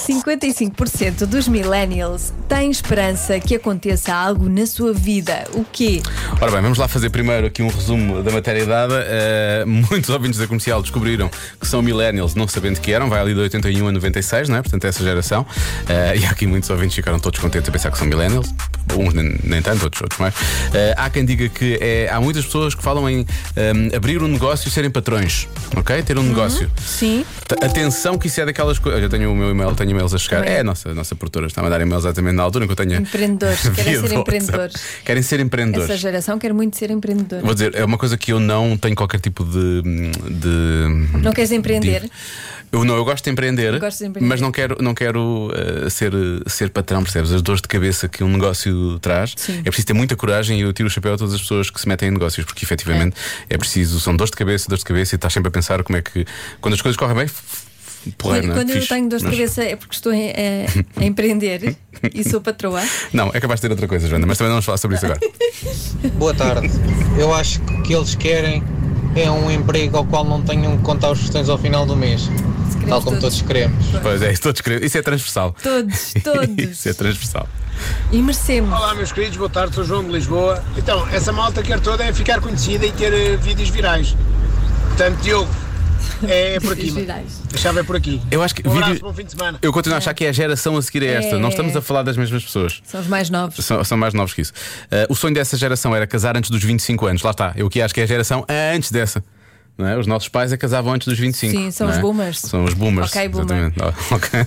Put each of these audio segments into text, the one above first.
55% dos millennials têm esperança que aconteça algo na sua vida. O quê? Ora bem, vamos lá fazer primeiro aqui um resumo da matéria dada. Muitos ouvintes da Comercial descobriram que são millennials, não sabendo que eram. Vai ali de 81 a 96, não é? Portanto, essa geração. E há aqui muitos ouvintes ficaram todos contentes a pensar que são millennials. Uns nem tanto, outros mais. Há quem diga que há muitas pessoas que falam em abrir um negócio e serem patrões, ok? Ter um negócio. Sim. Atenção que isso é daquelas coisas. Eu tenho o meu e-mail, tenho e-mails a chegar. É a nossa produtora está a mandar e-mails exatamente na altura em que eu tenho. Empreendedores, querem ser empreendedores. Querem ser empreendedores. Essa geração quer muito ser empreendedor. Vou dizer, é uma coisa que eu não tenho qualquer tipo de... Não queres empreender? Eu gosto de empreender, mas não quero ser patrão, percebes? As dores de cabeça que um negócio traz. Sim. É preciso ter muita coragem e eu tiro o chapéu a todas as pessoas que se metem em negócios, porque efetivamente é preciso, são dores de cabeça e estás sempre a pensar como é que, quando as coisas correm bem, porreiro, quando eu tenho dores de cabeça é porque estou a empreender e sou patroa. Não, é capaz de ter outra coisa, Joana, mas também não vamos falar sobre isso agora. Boa tarde. Eu acho que o que eles querem é um emprego ao qual não tenham que contar os tostões ao final do mês. Tal como todos queremos. Pois é, todos queremos. Isso é transversal. Todos. Isso é transversal. E merecemos. Olá, meus queridos, boa tarde, sou João de Lisboa. Então, essa malta quer toda é ficar conhecida e ter vídeos virais. Portanto, Diogo, é por aqui. A chave é por aqui. Eu acho que um abraço, bom fim de semana. Eu continuo a achar que é a geração a seguir a esta. Não estamos a falar das mesmas pessoas. São os mais novos. São mais novos que isso. O sonho dessa geração era casar antes dos 25 anos. Lá está. Eu aqui acho que é a geração antes dessa. Não é? Os nossos pais casavam antes dos 25. Sim, são os boomers. São os boomers. Ok, boomer. Ok.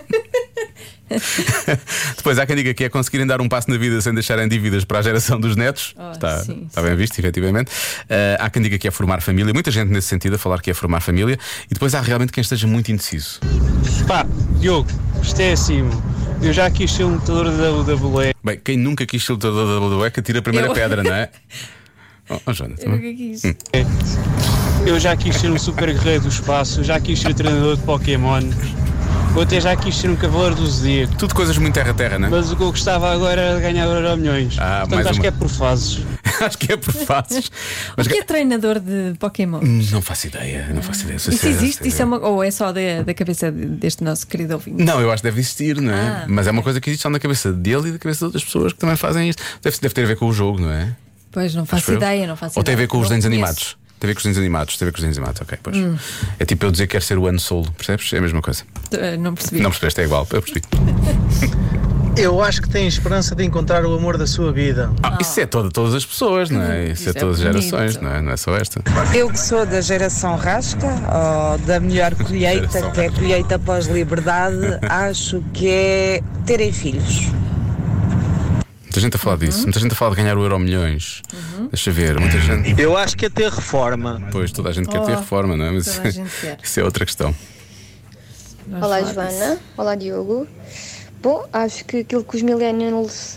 Depois há quem diga que é conseguirem dar um passo na vida sem deixarem dívidas para a geração dos netos. Está bem visto, efetivamente. Há quem diga que é formar família. Muita gente nesse sentido a falar que é formar família. E depois há realmente quem esteja muito indeciso. Pá, Diogo, isto é assim. Eu já quis ser um lutador da WWE. Bem, quem nunca quis ser lutador da WWE que tira a primeira pedra, não é? Joana, eu nunca quis. Eu já quis ser um super guerreiro do espaço. Eu já quis ser treinador de Pokémon. Eu até já quis ser um cavaleiro do Zodíaco. Tudo coisas muito terra-terra, não é? Mas o que eu gostava agora era de ganhar Euromilhões. Portanto, acho que é por fases. Acho que é por fases. Mas o que é treinador de Pokémon? Não faço ideia. Isso existe? Isso ou é só da cabeça deste nosso querido ouvinte? Não, eu acho que deve existir, não é? Mas é uma coisa que existe só na cabeça dele e da cabeça de outras pessoas que também fazem isto. Deve ter a ver com o jogo, não é? Pois, não faço ideia. Ou tem a ver com os desenhos animados? Tem a ver com os desenhos animados, ok, pois. É tipo eu dizer que quero ser o Han Solo, percebes? É a mesma coisa. Não percebi. Não percebeste, é igual, eu percebi. Eu acho que tem esperança de encontrar o amor da sua vida. Isso é todas as pessoas, não é? Isso é todas as gerações, não é? Não é só esta. Eu que sou da geração rasca, ou da melhor colheita, que é a colheita pós-liberdade, acho que é terem filhos. Muita gente a falar disso, muita gente a falar de ganhar o Euromilhões. Deixa ver, muita gente. Eu acho que é ter reforma. Pois, toda a gente quer ter reforma, não é? Mas isso é outra questão. Olá, Joana. Olá, Diogo. Bom, acho que aquilo que os millennials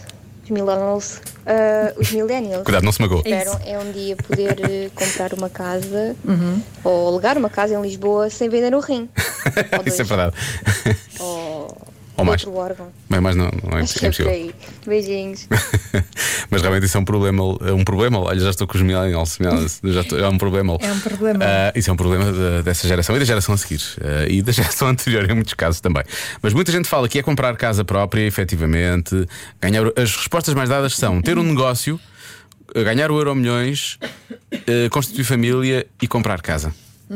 Cuidado, não se magoou. esperam é um dia poder comprar uma casa ou alugar uma casa em Lisboa sem vender o rim. Isso é verdade. Ou mais. outro órgão. Bem, mas não é impossível. Beijinhos. Mas realmente isso é um problema. Olha, já estou com os millennials. É um problema. É um problema. Isso é um problema dessa geração e da geração a seguir. E da geração anterior, em muitos casos também. Mas muita gente fala que é comprar casa própria, efetivamente. As respostas mais dadas são ter um negócio, ganhar o Euromilhões, constituir família e comprar casa.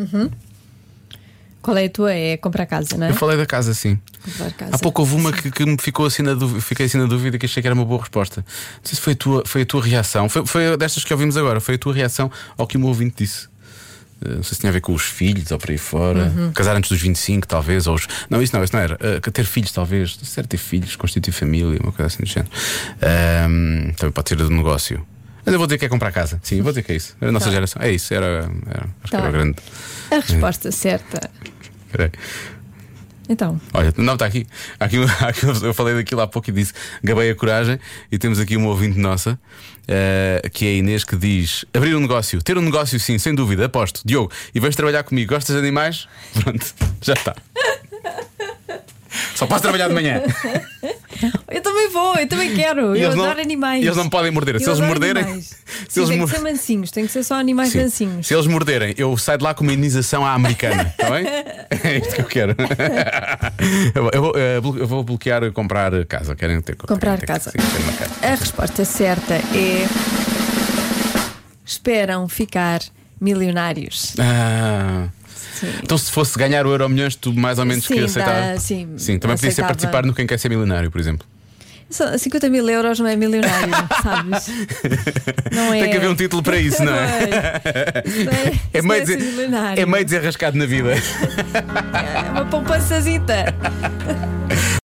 Qual é a tua? É comprar casa, não é? Eu falei da casa, sim. Comprar casa. Há pouco houve uma que me ficou assim na dúvida, fiquei assim na dúvida, que achei que era uma boa resposta. Não sei se foi a tua reação. Foi destas que ouvimos agora. Foi a tua reação ao que o meu ouvinte disse. Não sei se tinha a ver com os filhos ou por aí fora. Casar antes dos 25, talvez. Não, isso não era. Ter filhos, talvez. Não sei se era ter filhos, constituir família, uma coisa assim do género. Também pode ser do negócio. Mas eu vou dizer que é comprar casa. Sim, eu vou dizer que é isso. Era a nossa geração. É isso. Acho que era grande. A resposta certa. Peraí. Então. Olha, não, está aqui. Eu falei daquilo há pouco e disse: gabei a coragem. E temos aqui uma ouvinte nossa, que é a Inês, que diz: abrir um negócio, ter um negócio, sim, sem dúvida, aposto. Diogo, e vais trabalhar comigo. Gostas de animais? Pronto, já está. Só posso trabalhar de manhã. Eu também vou, eu também quero. Eu adoro animais. E eles não podem morder. Se eles morderem. Tem que ser mansinhos, tem que ser só animais mansinhos. Se eles morderem, eu saio de lá com uma imunização à americana, está bem? É isto que eu quero. Eu vou bloquear comprar casa. Querem ter comprar casa. Sim, ter uma casa. A resposta certa é: esperam ficar milionários. Sim. Então, se fosse ganhar o Euromilhões, tu mais ou menos que aceitava? Sim, também podia ser participar no Quem Quer Ser Milionário, por exemplo. 50 mil euros não é milionário, sabes? Não é. Tem que haver um título para isso, não é? É meio desenrascado na vida. É uma poupançazita.